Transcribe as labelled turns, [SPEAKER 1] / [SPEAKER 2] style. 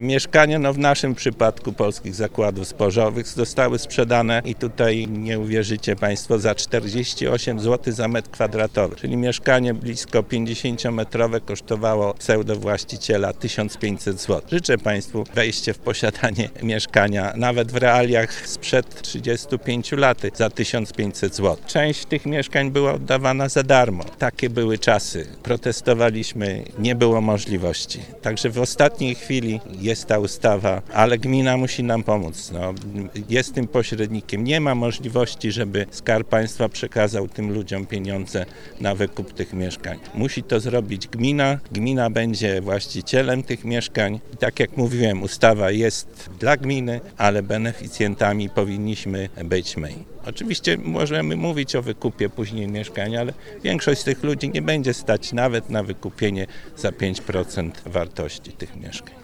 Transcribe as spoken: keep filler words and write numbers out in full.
[SPEAKER 1] Mieszkania no w naszym przypadku Polskich Zakładów Spożowych zostały sprzedane i tutaj nie uwierzycie Państwo za czterdzieści osiem złotych za metr kwadratowy, czyli mieszkanie blisko pięćdziesięciometrowe kosztowało pseudowłaściciela tysiąc pięćset złotych. Życzę Państwu wejście w posiadanie mieszkania nawet w realiach sprzed trzydziestu pięciu lat za tysiąc pięćset złotych. Część tych mieszkań była oddawana za darmo. Takie były czasy. Protestowaliśmy, nie było możliwości. Także w ostatniej chwili jest ta ustawa, ale gmina musi nam pomóc. No, jest tym pośrednikiem. Nie ma możliwości, żeby Skarb Państwa przekazał tym ludziom pieniądze na wykup tych mieszkań. Musi to zrobić gmina. Gmina będzie właścicielem tych mieszkań. I tak jak mówiłem, ustawa jest dla gminy, ale beneficjentami powinniśmy być my. Oczywiście możemy mówić o wykupie później mieszkań, ale większość z tych ludzi nie będzie stać nawet na wykupienie za pięć procent wartości tych mieszkań.